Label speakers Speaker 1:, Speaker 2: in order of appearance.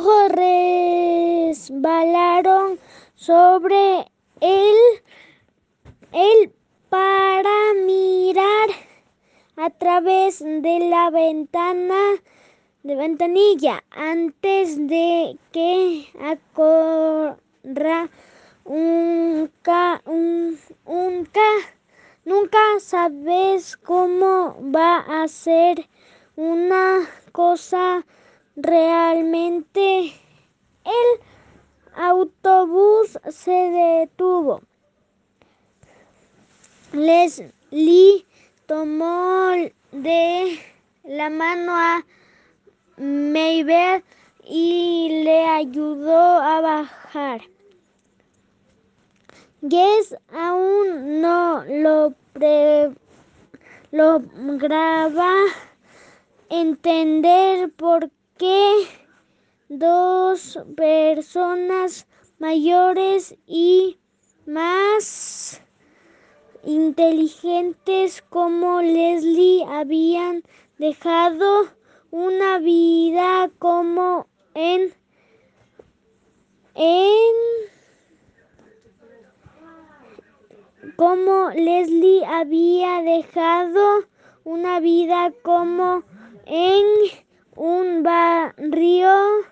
Speaker 1: ojos resbalaron sobre él para mirar a través de la ventanilla antes de que ocurra nunca sabes cómo va a ser una cosa realmente. El autobús se detuvo. Leslie tomó de la mano a Mabel y le ayudó a bajar. Jess aún no lograba entender por qué dos personas mayores y más inteligentes como Leslie habían dejado una vida como como Leslie había dejado una vida como en un barrio